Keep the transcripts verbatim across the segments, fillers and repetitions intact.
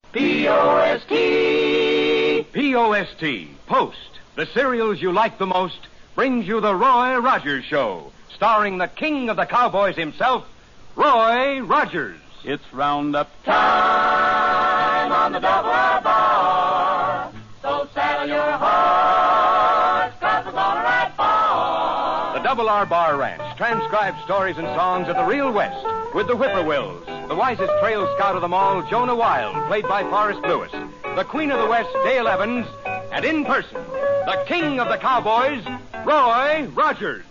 P O S T. P O S T, Post. The cereals you like the most brings you the Roy Rogers Show, starring the king of the cowboys himself, Roy Rogers. It's roundup Time on the double R bar. So saddle your horse, 'cause we're gonna ride far. The Double R Bar Ranch transcribes stories and songs of the real West with the Whippoorwills, the wisest trail scout of them all, Jonah Wild, played by Forrest Lewis, the Queen of the West, Dale Evans, and in person, the king of the cowboys, Roy Rogers.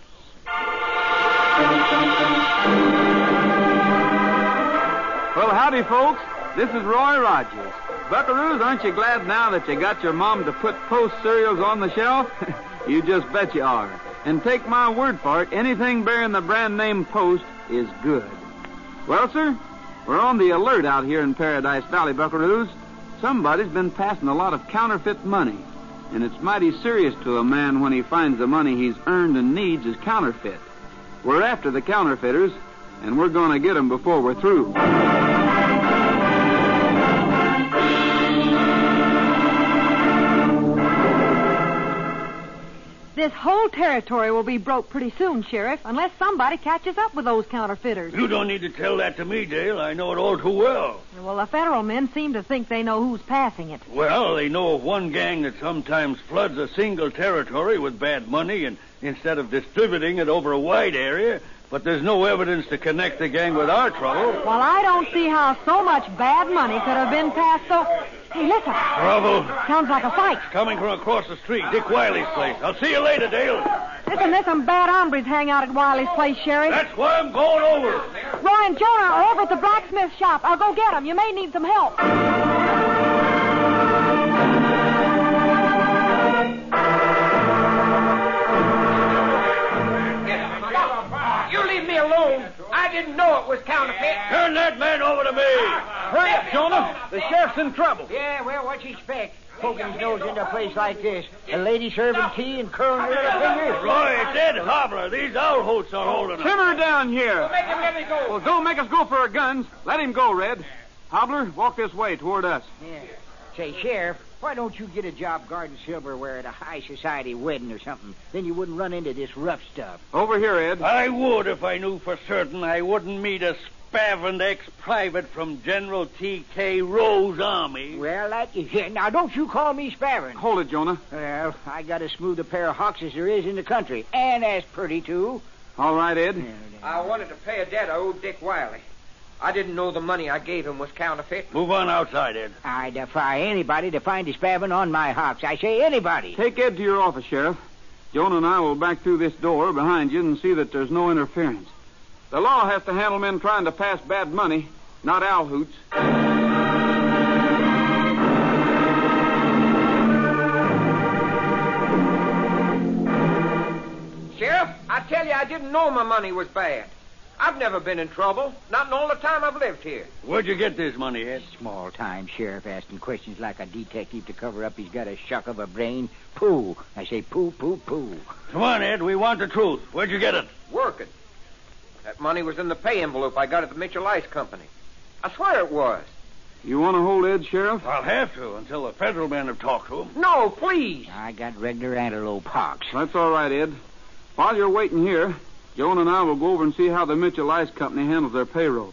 Well, howdy, folks. This is Roy Rogers. Buckaroos, aren't you glad now that you got your mom to put Post cereals on the shelf? You just bet you are. And take my word for it, anything bearing the brand name Post is good. Well, sir, we're on the alert out here in Paradise Valley, Buckaroos. Somebody's been passing a lot of counterfeit money. And it's mighty serious to a man when he finds the money he's earned and needs is counterfeit. We're after the counterfeiters, and we're going to get them before we're through. This whole territory will be broke pretty soon, Sheriff, unless somebody catches up with those counterfeiters. You don't need to tell that to me, Dale. I know it all too well. Well, the federal men seem to think they know who's passing it. Well, they know of one gang that sometimes floods a single territory with bad money and instead of distributing it over a wide area, but there's no evidence to connect the gang with our trouble. Well, I don't see how so much bad money could have been passed so... Hey, listen. Trouble. Sounds like a fight. Coming from across the street, Dick Wiley's place. I'll see you later, Dale. Listen, there's some bad hombres hang out at Wiley's place, Sheriff. That's why I'm going over. Roy and Jonah are over at the blacksmith shop. I'll go get them. You may need some help. You leave me alone. I didn't know it was counterfeit. Turn that man over to me. Hurry up, Jonah. The sheriff's in trouble. Yeah, well, what you expect? Poking his nose into a place like this. A lady serving tea and curling her little fingers. Roy, it's Ed Hobbler. These owl hoots are holding us. Simmer down here. Well, make him let me go. Well, don't make us go for our guns. Let him go, Red. Hobbler, walk this way toward us. Yeah. Say, Sheriff, why don't you get a job guarding silverware at a high society wedding or something? Then you wouldn't run into this rough stuff. Over here, Ed. I would if I knew for certain I wouldn't meet a spavined ex-private from General T K Rowe's army. Well, that is it. Now, don't you call me sparing. Hold it, Jonah. Well, I got as smooth a pair of hawks as there is in the country. And as pretty, too. All right, Ed. I wanted to pay a debt I owed Dick Wiley. I didn't know the money I gave him was counterfeit. Move on outside, Ed. I defy anybody to find a spavin on my hawks. I say anybody. Take Ed to your office, Sheriff. Jonah and I will back through this door behind you and see that there's no interference. The law has to handle men trying to pass bad money, not owl hoots. Sheriff, I tell you, I didn't know my money was bad. I've never been in trouble, not in all the time I've lived here. Where'd you get this money, Ed? Small time sheriff asking questions like a detective to cover up he's got a shock of a brain. Pooh. I say pooh, pooh, pooh. Come on, Ed. We want the truth. Where'd you get it? Working. That money was in the pay envelope I got at the Mitchell Ice Company. I swear it was. You want to hold Ed, Sheriff? I'll have to until the federal men have talked to him. No, please. I got regular antelope hawks. That's all right, Ed. While you're waiting here, Jonah and I will go over and see how the Mitchell Ice Company handles their payroll.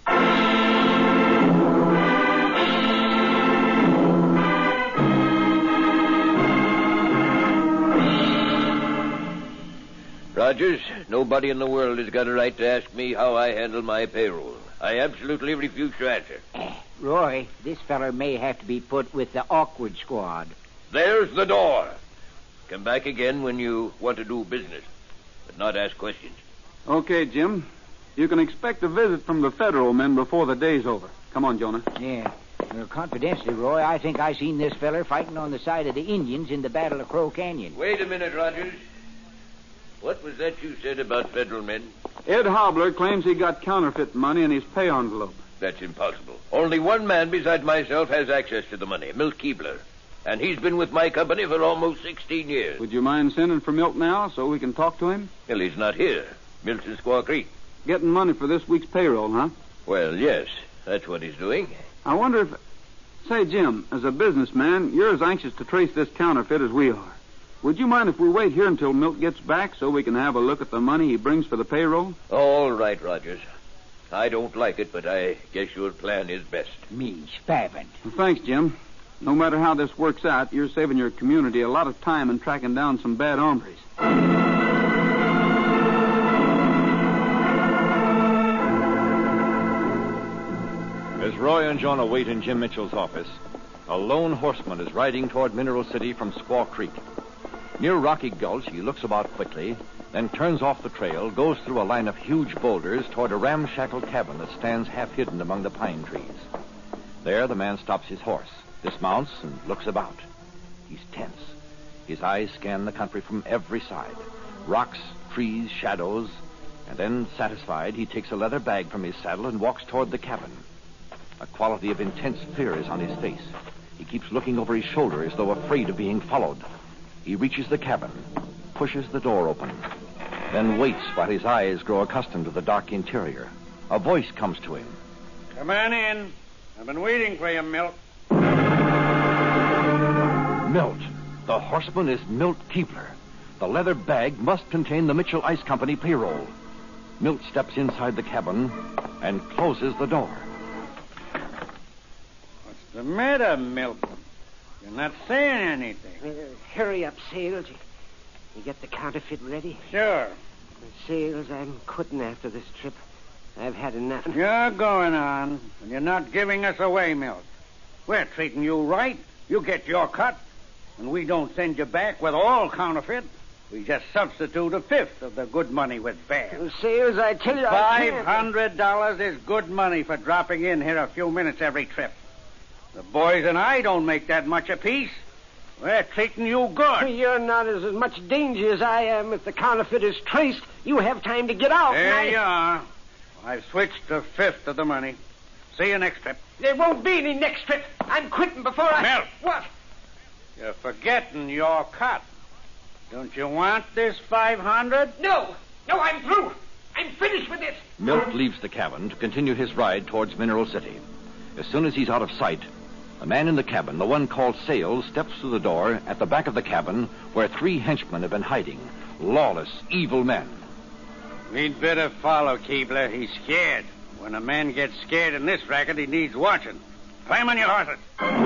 Rogers, nobody in the world has got a right to ask me how I handle my payroll. I absolutely refuse to answer. Roy, this feller may have to be put with the awkward squad. There's the door. Come back again when you want to do business, but not ask questions. Okay, Jim. You can expect a visit from the federal men before the day's over. Come on, Jonah. Yeah. Well, confidentially, Roy, I think I seen this feller fighting on the side of the Indians in the Battle of Crow Canyon. Wait a minute, Rogers. What was that you said about federal men? Ed Hobbler claims he got counterfeit money in his pay envelope. That's impossible. Only one man besides myself has access to the money, Milt Keebler. And he's been with my company for almost sixteen years. Would you mind sending for Milt now so we can talk to him? Well, he's not here. Milt's in Squaw Creek. Getting money for this week's payroll, huh? Well, yes. That's what he's doing. I wonder if... Say, Jim, as a businessman, you're as anxious to trace this counterfeit as we are. Would you mind if we wait here until Milt gets back so we can have a look at the money he brings for the payroll? All right, Rogers. I don't like it, but I guess your plan is best. Me spavined. Well, thanks, Jim. No matter how this works out, you're saving your community a lot of time in tracking down some bad hombres. As Roy and Jonah wait in Jim Mitchell's office, a lone horseman is riding toward Mineral City from Squaw Creek. Near Rocky Gulch, he looks about quickly, then turns off the trail, goes through a line of huge boulders toward a ramshackle cabin that stands half hidden among the pine trees. There, the man stops his horse, dismounts, and looks about. He's tense. His eyes scan the country from every side. Rocks, trees, shadows. And then, satisfied, he takes a leather bag from his saddle and walks toward the cabin. A quality of intense fear is on his face. He keeps looking over his shoulder as though afraid of being followed. He reaches the cabin, pushes the door open, then waits while his eyes grow accustomed to the dark interior. A voice comes to him. Come on in. I've been waiting for you, Milt. Milt. The horseman is Milt Keebler. The leather bag must contain the Mitchell Ice Company payroll. Milt steps inside the cabin and closes the door. What's the matter, Milt? You're not saying anything. Uh, hurry up, Sales. You get the counterfeit ready? Sure. Sales, I'm quitting after this trip. I've had enough. You're going on, and you're not giving us away, Milt. We're treating you right. You get your cut, and we don't send you back with all counterfeit. We just substitute a fifth of the good money with bad. Well, Sales, I tell you, I Five can't. hundred dollars is good money for dropping in here a few minutes every trip. The boys and I don't make that much apiece. We're treating you good. You're not as, as much danger as I am. If the counterfeit is traced, you have time to get out. There I... you are. I've switched a fifth of the money. See you next trip. There won't be any next trip. I'm quitting before I... Milt. What? You're forgetting your cut. Don't you want this five hundred? No. No, I'm through. I'm finished with this. Milt leaves the cabin to continue his ride towards Mineral City. As soon as he's out of sight, the man in the cabin, the one called Sales, steps through the door at the back of the cabin where three henchmen have been hiding. Lawless, evil men. We'd better follow Keebler. He's scared. When a man gets scared in this racket, he needs watching. Climb on your horses.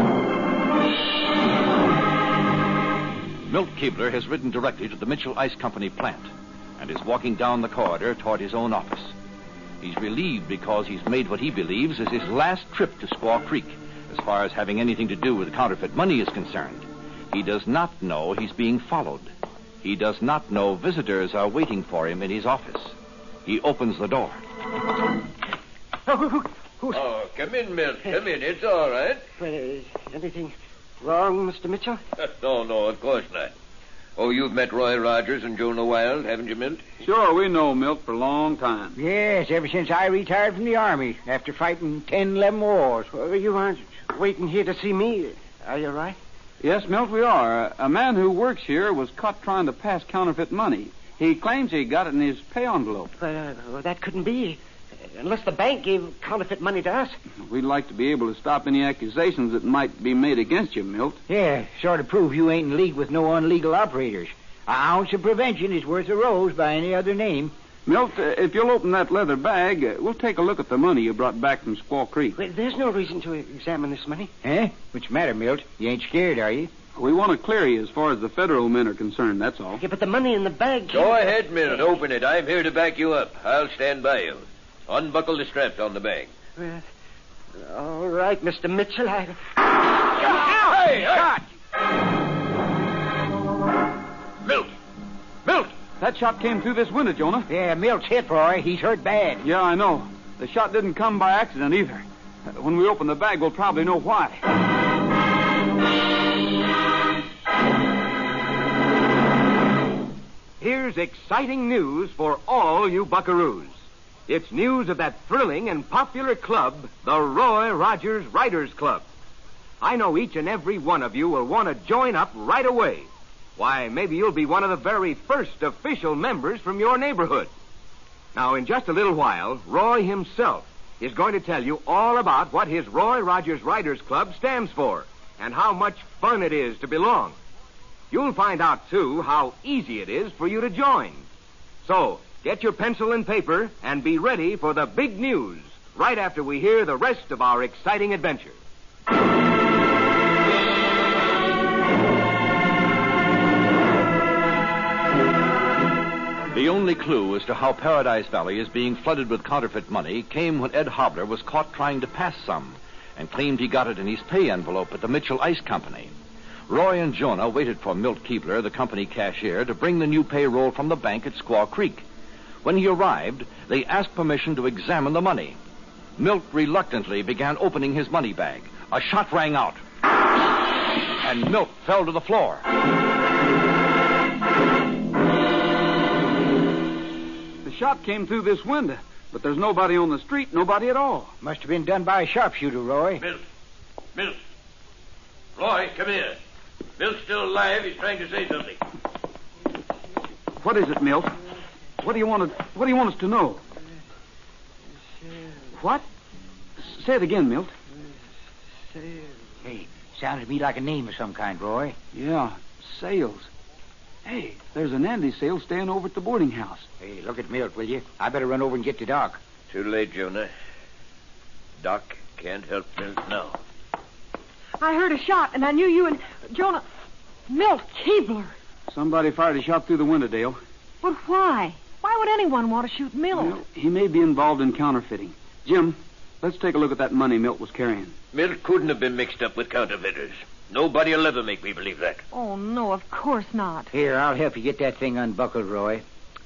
Milt Keebler has ridden directly to the Mitchell Ice Company plant and is walking down the corridor toward his own office. He's relieved because he's made what he believes is his last trip to Squaw Creek, as far as having anything to do with counterfeit money is concerned. He does not know he's being followed. He does not know visitors are waiting for him in his office. He opens the door. Oh, who's... Oh, come in, Milt. Come in. It's all right. Well, is anything wrong, Mister Mitchell? no, no, of course not. Oh, you've met Roy Rogers and Jonah Wild, haven't you, Milt? Sure, we know Milt for a long time. Yes, ever since I retired from the Army after fighting ten, eleven wars. Well, you aren't waiting here to see me, are you, right? Yes, Milt, we are. A man who works here was caught trying to pass counterfeit money. He claims he got it in his pay envelope. But uh, well, that couldn't be. Unless the bank gave counterfeit money to us. We'd like to be able to stop any accusations that might be made against you, Milt. Yeah, sort of prove you ain't in league with no unlegal operators. An ounce of prevention is worth a rose by any other name. Milt, uh, if you'll open that leather bag, uh, we'll take a look at the money you brought back from Squaw Creek. Well, there's no reason to examine this money. Eh? What's the matter, Milt? You ain't scared, are you? We want to clear you as far as the federal men are concerned, that's all. Yeah, but the money in the bag... Go ahead, Milt. Open it. I'm here to back you up. I'll stand by you. Unbuckle the straps on the bag. Well, all right, Mister Mitchell, I... Hey, Shot! Milt! Milt! That shot came through this window, Jonah. Yeah, Milt's hit, Roy. He's hurt bad. Yeah, I know. The shot didn't come by accident either. Uh, When we open the bag, we'll probably know why. Here's exciting news for all you buckaroos. It's news of that thrilling and popular club, the Roy Rogers Riders Club. I know each and every one of you will want to join up right away. Why, maybe you'll be one of the very first official members from your neighborhood. Now, in just a little while, Roy himself is going to tell you all about what his Roy Rogers Riders Club stands for and how much fun it is to belong. You'll find out, too, how easy it is for you to join. So, get your pencil and paper and be ready for the big news right after we hear the rest of our exciting adventure. The only clue as to how Paradise Valley is being flooded with counterfeit money came when Ed Hobler was caught trying to pass some and claimed he got it in his pay envelope at the Mitchell Ice Company. Roy and Jonah waited for Milt Keebler, the company cashier, to bring the new payroll from the bank at Squaw Creek. When he arrived, they asked permission to examine the money. Milt reluctantly began opening his money bag. A shot rang out, and Milt fell to the floor. The shot came through this window, but there's nobody on the street, nobody at all. Must have been done by a sharpshooter, Roy. Milt. Milt. Roy, come here. Milt's still alive. He's trying to say something. What is it, Milt? What do you want to, what do you want us to know? What? Say it again, Milt. Hey, sounded to me like a name of some kind, Roy. Yeah, Sales. Hey, there's an Andy Sales staying over at the boarding house. Hey, look at Milt, will you? I better run over and get to Doc. Too late, Jonah. Doc can't help Milt now. I heard a shot, and I knew you and Jonah... Milt Keebler. Somebody fired a shot through the window, Dale. But why? Why would anyone want to shoot Milt? Well, he may be involved in counterfeiting. Jim, let's take a look at that money Milt was carrying. Milt couldn't have been mixed up with counterfeiters. Nobody will ever make me believe that. Oh, no, of course not. Here, I'll help you get that thing unbuckled, Roy.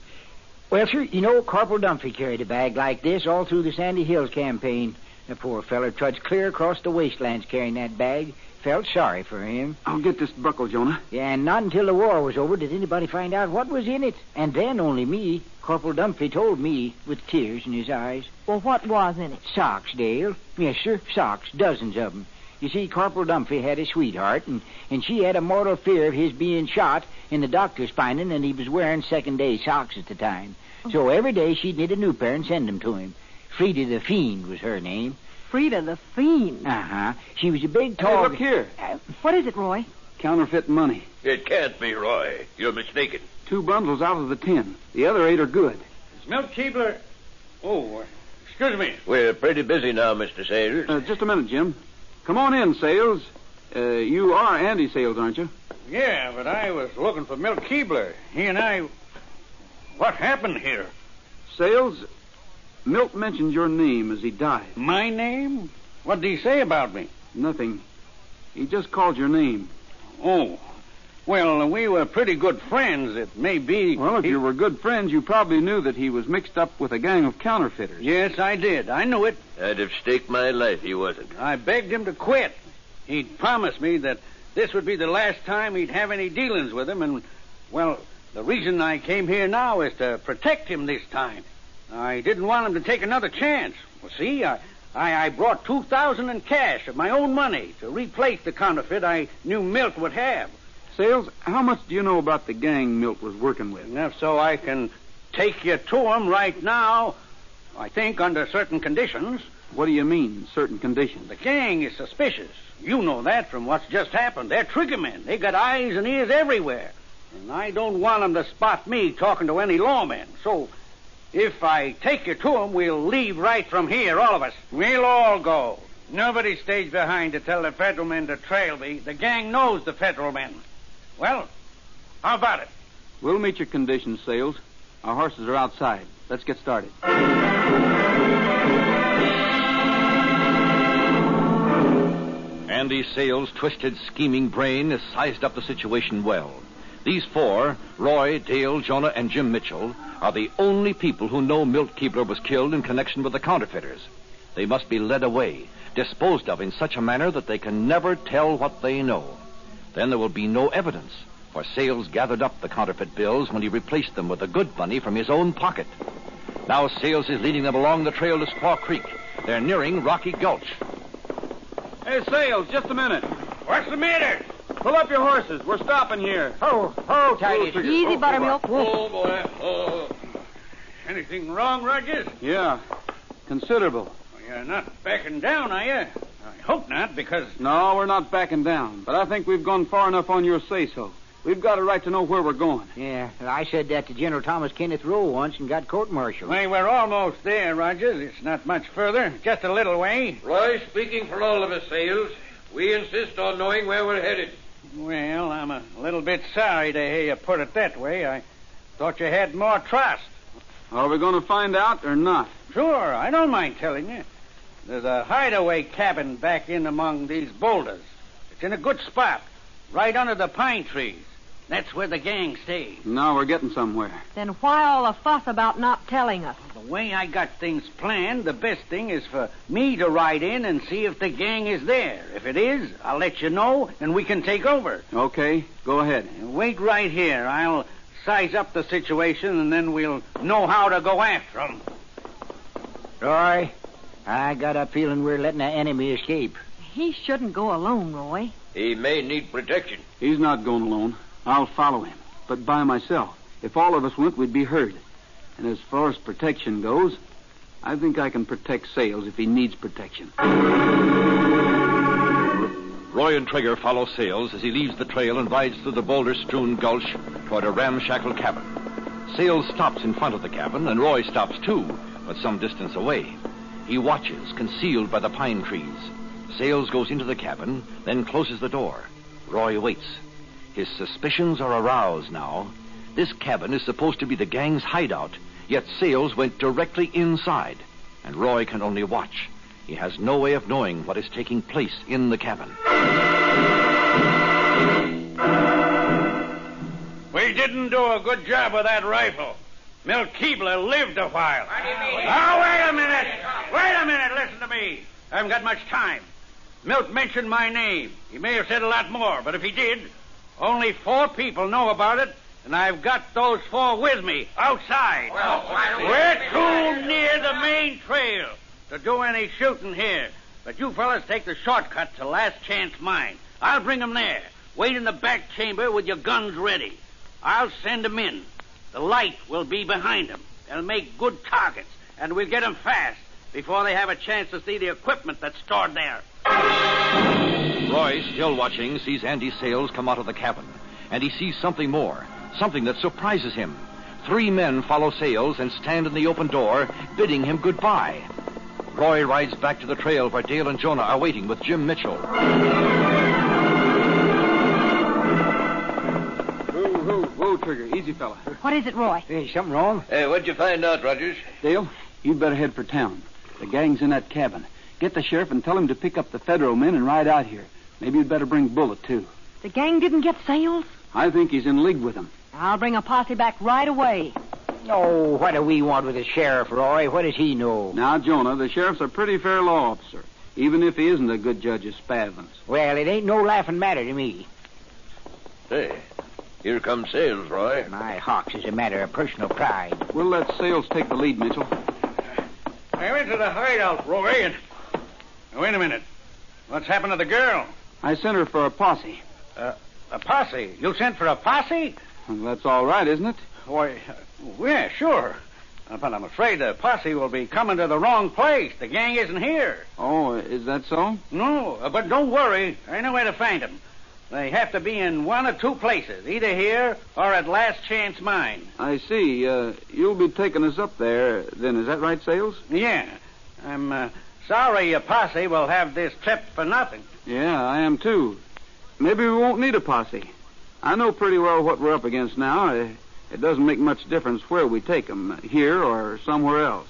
Well, sir, you know, Corporal Dunphy carried a bag like this all through the Sandy Hills campaign. The poor feller trudged clear across the wastelands carrying that bag. Felt sorry for him. I'll get this buckle, Jonah. Yeah, and not until the war was over did anybody find out what was in it. And then only me. Corporal Dunphy told me with tears in his eyes. Well, what was in it? Socks, Dale. Yes, sir, socks. Dozens of them. You see, Corporal Dunphy had a sweetheart, and, and she had a mortal fear of his being shot, and the doctors finding that he was wearing second-day socks at the time. So every day she'd knit a new pair and send them to him. Frida the Fiend was her name. Frida the Fiend? Uh-huh. She was a big, tall... Hey, look here. Uh, what is it, Roy? Counterfeit money. It can't be, Roy. You're mistaken. Two bundles out of the ten. The other eight are good. Is Milt Keebler... Oh, uh, excuse me. We're pretty busy now, Mister Sayers. Uh, just a minute, Jim. Come on in, Sales. Uh, you are Andy Sales, aren't you? Yeah, but I was looking for Milt Keebler. He and I... What happened here? Sales, Milt mentioned your name as he died. My name? What did he say about me? Nothing. He just called your name. Oh. Well, we were pretty good friends. It may be... Well, if he... you were good friends, you probably knew that he was mixed up with a gang of counterfeiters. Yes, I did. I knew it. I'd have staked my life he wasn't. I begged him to quit. He'd promised me that this would be the last time he'd have any dealings with him, and, well, the reason I came here now is to protect him this time. I didn't want him to take another chance. Well, see, I... I, I brought two thousand in cash of my own money to replace the counterfeit I knew Milt would have. Sales, how much do you know about the gang Milt was working with? Enough so I can take you to him right now, I think under certain conditions. What do you mean, certain conditions? The gang is suspicious. You know that from what's just happened. They're trigger men. They got eyes and ears everywhere. And I don't want them to spot me talking to any lawmen. So... if I take you to them, we'll leave right from here, all of us. We'll all go. Nobody stays behind to tell the federal men to trail me. The gang knows the federal men. Well, how about it? We'll meet your conditions, Sales. Our horses are outside. Let's get started. Andy Sales' twisted, scheming brain has sized up the situation well. These four, Roy, Dale, Jonah, and Jim Mitchell, are the only people who know Milt Keebler was killed in connection with the counterfeiters. They must be led away, disposed of in such a manner that they can never tell what they know. Then there will be no evidence, for Sales gathered up the counterfeit bills when he replaced them with the good money from his own pocket. Now Sales is leading them along the trail to Squaw Creek. They're nearing Rocky Gulch. Hey, Sales, just a minute. What's the matter? Pull up your horses. We're stopping here. Ho, ho, Tidy. Easy, Buttermilk. Oh, boy. Oh. Anything wrong, Rogers? Yeah, considerable. You're not backing down, are you? I hope not, because... No, we're not backing down. But I think we've gone far enough on your say-so. We've got a right to know where we're going. Yeah, I said that to General Thomas Kenneth Rowe once and got court-martialed. Why, we're almost there, Rogers. It's not much further. Just a little way. Roy, speaking for all of us, Sales, we insist on knowing where we're headed. Well, I'm a little bit sorry to hear you put it that way. I thought you had more trust. Are we going to find out or not? Sure, I don't mind telling you. There's a hideaway cabin back in among these boulders. It's in a good spot, right under the pine trees. That's where the gang stays. Now we're getting somewhere. Then why all the fuss about not telling us? The way I got things planned, the best thing is for me to ride in and see if the gang is there. If it is, I'll let you know, and we can take over. Okay, go ahead. Wait right here. I'll size up the situation, and then we'll know how to go after them. Roy, I got a feeling we're letting the enemy escape. He shouldn't go alone, Roy. He may need protection. He's not going alone. I'll follow him, but by myself. If all of us went, we'd be heard. And as far as protection goes, I think I can protect Sales if he needs protection. Roy and Trigger follow Sales as he leaves the trail and rides through the boulder-strewn gulch toward a ramshackle cabin. Sales stops in front of the cabin, and Roy stops too, but some distance away. He watches, concealed by the pine trees. Sales goes into the cabin, then closes the door. Roy waits. His suspicions are aroused now. This cabin is supposed to be the gang's hideout, yet Sales went directly inside, and Roy can only watch. He has no way of knowing what is taking place in the cabin. We didn't do a good job with that rifle. Milt Keebler lived a while. What do you mean? Oh, wait a minute. Wait a minute. Listen to me. I haven't got much time. Milt mentioned my name. He may have said a lot more, but if he did, only four people know about it, and I've got those four with me outside. Well, why don't we... We're too near the main trail to do any shooting here. But you fellas take the shortcut to Last Chance Mine. I'll bring them there. Wait in the back chamber with your guns ready. I'll send them in. The light will be behind them. They'll make good targets, and we'll get them fast before they have a chance to see the equipment that's stored there. Roy, still watching, sees Andy Sales come out of the cabin, and he sees something more, something that surprises him. Three men follow Sales and stand in the open door, bidding him goodbye. Roy rides back to the trail where Dale and Jonah are waiting with Jim Mitchell. Whoa, whoa, whoa, Trigger. Easy, fella. What is it, Roy? Hey, something wrong? Hey, what'd you find out, Rogers? Dale, you'd better head for town. The gang's in that cabin. Get the sheriff and tell him to pick up the federal men and ride out here. Maybe you'd better bring Bullet, too. The gang didn't get Sales? I think he's in league with them. I'll bring a posse back right away. Oh, what do we want with the sheriff, Roy? What does he know? Now, Jonah, the sheriff's a pretty fair law officer, even if he isn't a good judge of spavins. Well, it ain't no laughing matter to me. Hey, here comes Sales, Roy. My hawks is a matter of personal pride. We'll let Sales take the lead, Mitchell. I went to the hideout, Roy, and... Wait a minute. What's happened to the girl? I sent her for a posse. Uh, a posse? You sent for a posse? Well, that's all right, isn't it? Why, uh, yeah, sure. Uh, but I'm afraid the posse will be coming to the wrong place. The gang isn't here. Oh, is that so? No, uh, but don't worry. I know where to find them. They have to be in one or two places, either here or at Last Chance Mine. I see. Uh, you'll be taking us up there, then. Is that right, Sales? Yeah. I'm uh, sorry your posse will have this trip for nothing. Yeah, I am, too. Maybe we won't need a posse. I know pretty well what we're up against now. It, it doesn't make much difference where we take them, here or somewhere else.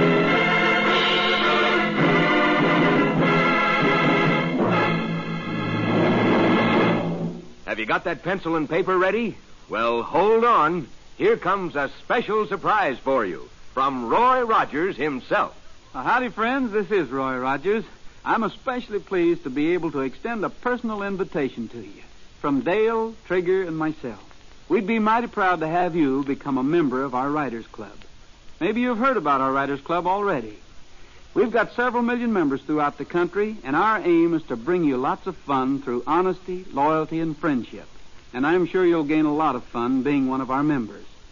Have you got that pencil and paper ready? Well, hold on. Here comes a special surprise for you from Roy Rogers himself. Uh, howdy, friends. This is Roy Rogers. I'm especially pleased to be able to extend a personal invitation to you from Dale, Trigger, and myself. We'd be mighty proud to have you become a member of our Writers Club. Maybe you've heard about our Writers Club already. We've got several million members throughout the country, and our aim is to bring you lots of fun through honesty, loyalty, and friendship. And I'm sure you'll gain a lot of fun being one of our members.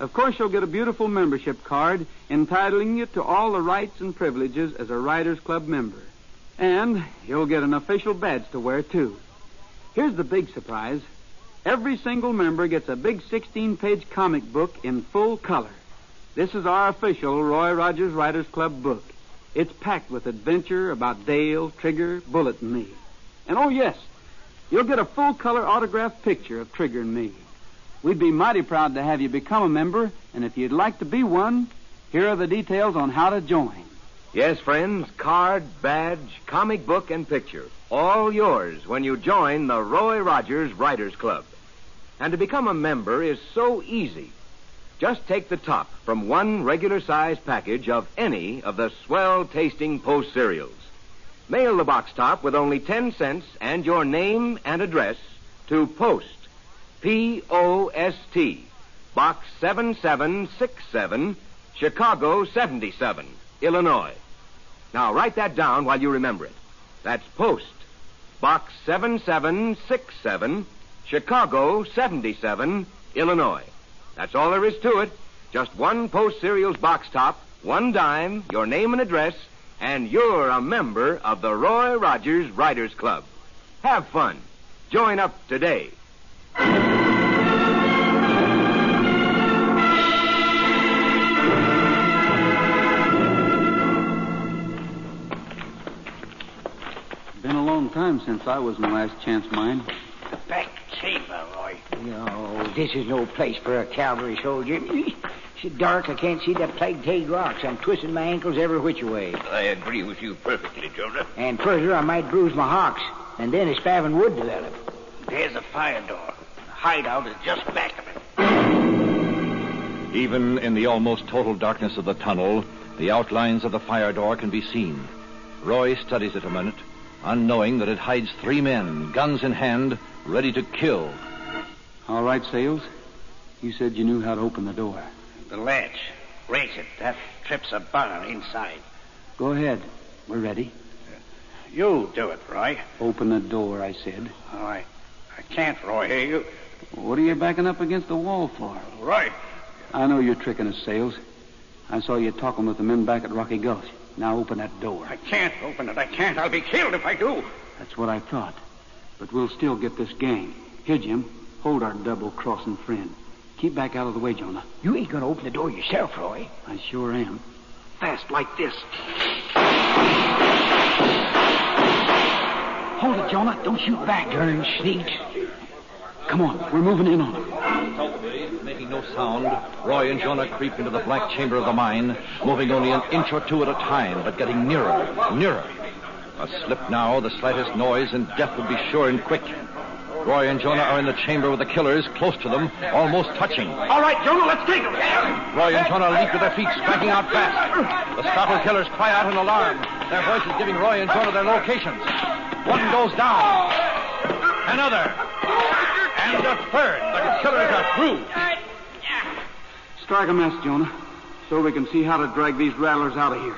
Of course, you'll get a beautiful membership card entitling you to all the rights and privileges as a Riders Club member. And you'll get an official badge to wear, too. Here's the big surprise. Every single member gets a big sixteen-page comic book in full color. This is our official Roy Rogers Riders Club book. It's packed with adventure about Dale, Trigger, Bullet, and me. And oh, yes, you'll get a full-color autographed picture of Trigger and me. We'd be mighty proud to have you become a member, and if you'd like to be one, here are the details on how to join. Yes, friends, card, badge, comic book, and picture. All yours when you join the Roy Rogers Riders Club. And to become a member is so easy. Just take the top from one regular-sized package of any of the swell-tasting Post cereals. Mail the box top with only ten cents and your name and address to Post, P O S T, Box seven seven six seven, Chicago seventy-seven, Illinois. Now, write that down while you remember it. That's Post, Box seven seven six seven, Chicago seventy-seven, Illinois. That's all there is to it. Just one Post cereals box top, one dime, your name and address, and you're a member of the Roy Rogers Riders Club. Have fun. Join up today. Been a long time since I was in the last chance mine. Back chamber, Roy. No, this is no place for a cavalry soldier. It's dark. I can't see the plague-tailed rocks. I'm twisting my ankles every which way. I agree with you perfectly, Jonah. And further, I might bruise my hocks, and then a spavin would develop. There's a fire door. The hideout is just back of it. Even in the almost total darkness of the tunnel, the outlines of the fire door can be seen. Roy studies it a minute, unknowing that it hides three men, guns in hand, ready to kill. All right, Sales. You said you knew how to open the door. The latch. Raise it. That trips a bar inside. Go ahead. We're ready. You do it, Roy. Open the door, I said. Oh, I, I can't, Roy. Here, you... What are you backing up against the wall for? Right. I know you're tricking us, Sales. I saw you talking with the men back at Rocky Gulch. Now open that door. I can't open it. I can't. I'll be killed if I do. That's what I thought. But we'll still get this gang. Here, Jim, hold our double-crossing friend. Keep back out of the way, Jonah. You ain't gonna open the door yourself, Roy. I sure am. Fast like this. Hold it, Jonah. Don't shoot back. Darn sneaks. Come on. We're moving in on them. Stealthily, making no sound, Roy and Jonah creep into the black chamber of the mine, moving only an inch or two at a time, but getting nearer, nearer. A slip now, the slightest noise, and death would be sure and quick. Roy and Jonah are in the chamber with the killers, close to them, almost touching. All right, Jonah, let's take them. Roy and Jonah leap to their feet, striking out fast. The startled killers cry out in alarm, their voices giving Roy and Jonah their locations. One goes down. Another. And a third. The killers are through. Strike a match, Jonah, so we can see how to drag these rattlers out of here.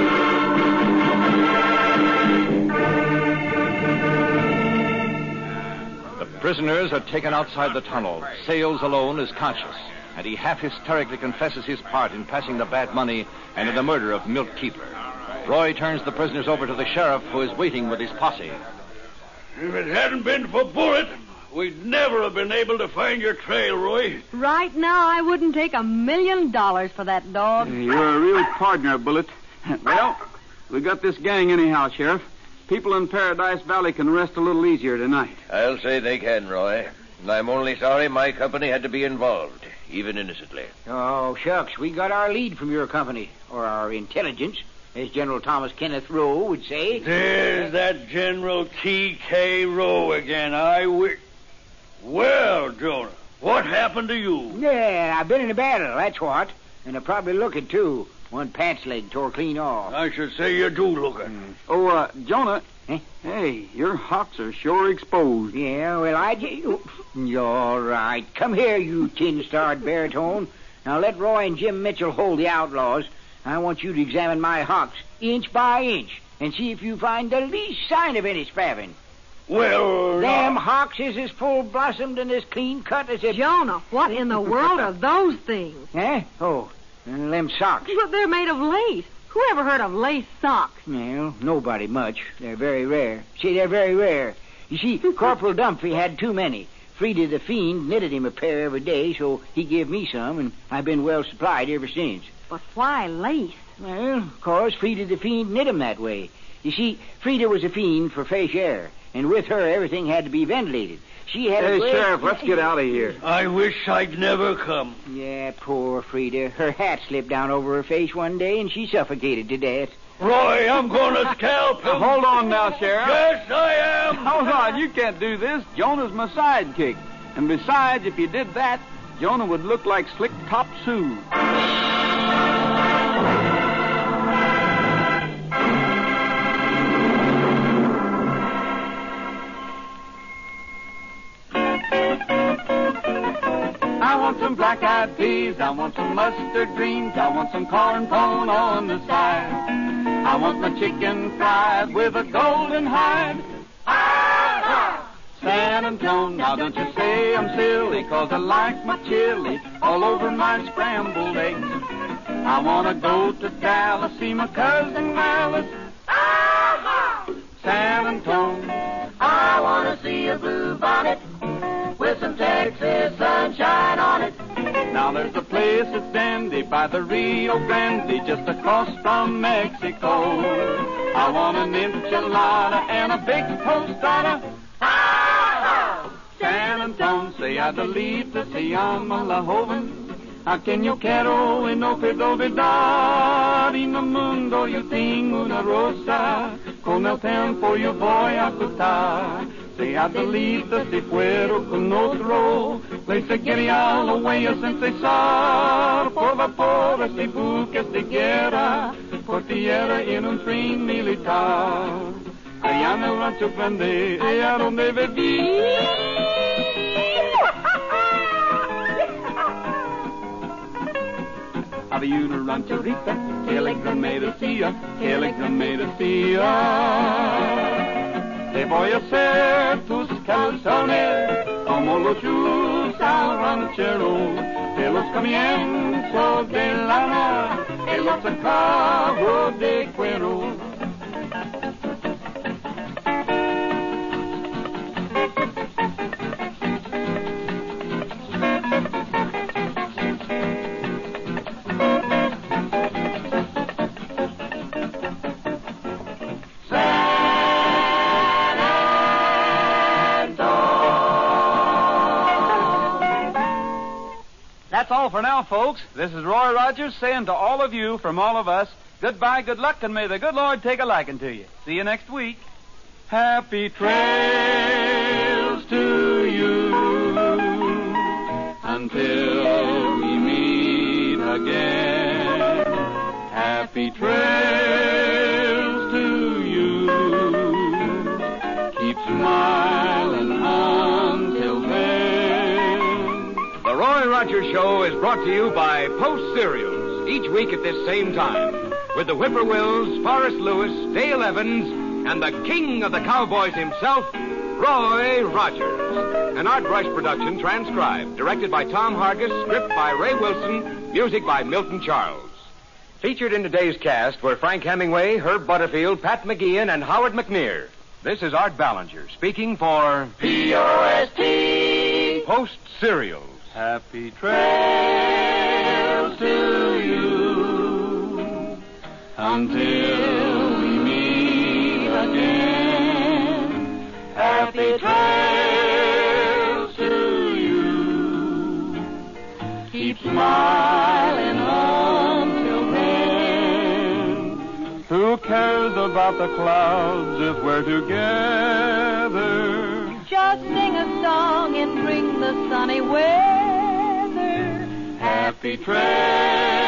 The prisoners are taken outside the tunnel. Sales alone is conscious, and he half hysterically confesses his part in passing the bad money and in the murder of Milt Keebler. Roy turns the prisoners over to the sheriff, who is waiting with his posse. If it hadn't been for Bullet, we'd never have been able to find your trail, Roy. Right now, I wouldn't take a million dollars for that dog. You're a real partner, Bullet. Well, we got this gang anyhow, Sheriff. People in Paradise Valley can rest a little easier tonight. I'll say they can, Roy. And I'm only sorry my company had to be involved, even innocently. Oh, shucks. We got our lead from your company, or our intelligence, as General Thomas Kenneth Rowe would say. There's that General T K Rowe again. I wish... Well, Jonah, what happened to you? Yeah, I've been in a battle, that's what. And I probably look it, too. One pants leg tore clean off. I should say you do look it. Mm. Oh, uh, Jonah. Eh? Hey, your hocks are sure exposed. Yeah, well, I... You're all right. Come here, you tin-starred baritone. Now let Roy and Jim Mitchell hold the outlaws. I want you to examine my hocks, inch by inch, and see if you find the least sign of any spavin. Well, Them now- hocks is as full blossomed and as clean cut as a... Jonah, what in the world are those things? Eh? Oh, and them socks. But they're made of lace. Who ever heard of lace socks? Well, nobody much. They're very rare. See, they're very rare. You see, Corporal Dumphy had too many. Frida the Fiend knitted him a pair every day, so he gave me some, and I've been well supplied ever since. But why lace? Well, of course, Frida the Fiend knit him that way. You see, Frida was a fiend for fresh air, and with her, everything had to be ventilated. She had Hey, a great... Sheriff, let's get out of here. I wish I'd never come. Yeah, poor Frida. Her hat slipped down over her face one day, and she suffocated to death. Roy, I'm going to scalp him. Hold on now, Sheriff. Yes, I am. Hold on, you can't do this. Jonah's my sidekick. And besides, if you did that, Jonah would look like Slick Top Sue. I want some black-eyed peas, I want some mustard greens, I want some corn pone on the side. I want my chicken fried with a golden hide. Ah! San Antone, now don't you say I'm silly, 'cause I like my chili all over my scrambled eggs. I want to go to Dallas, see my cousin Alice. Ah! San Antone. I want to see a blue bonnet with some Texas sunshine on it. Now there's a place that's dandy by the Rio Grande, just across from Mexico. I want an enchilada and a big tostada. Ah! San Antone, say Adelita, se llama la joven. A quien yo quiero y no puedo olvidar. En el mundo yo tengo una rosa, con el tiempo yo voy a gustar. Say Adelita, si fuero con otro, le seguiría la huella sin cesar. Por vapores y buques de guerra, por tierra en un tren militar. Allá en el rancho grande, allá donde viví. Había una rancherita que le me decía, que le me decía. Te voy a hacer tus calzones como los usa ranchero, de los comienzos de lana y los acabos de cuero. That's all for now, folks. This is Roy Rogers saying to all of you, from all of us, goodbye, good luck, and may the good Lord take a liking to you. See you next week. Happy trails to you until we meet again. Happy trails to you. Keep smiling until then. The Roy Rogers Show is brought to you by Post Cereals, each week at this same time, with the Whippoorwills, Forrest Lewis, Dale Evans, and the king of the cowboys himself, Roy Rogers. An Art Brush production transcribed, directed by Tom Hargis, script by Ray Wilson, music by Milton Charles. Featured in today's cast were Frank Hemingway, Herb Butterfield, Pat McGeehan, and Howard McNear. This is Art Ballinger speaking for P O S T. Post Cereals. Happy trails to you until we meet again. Happy trails to you. Keep smiling until then. Who cares about the clouds if we're together? Just sing a song and bring the sunny weather. Happy trails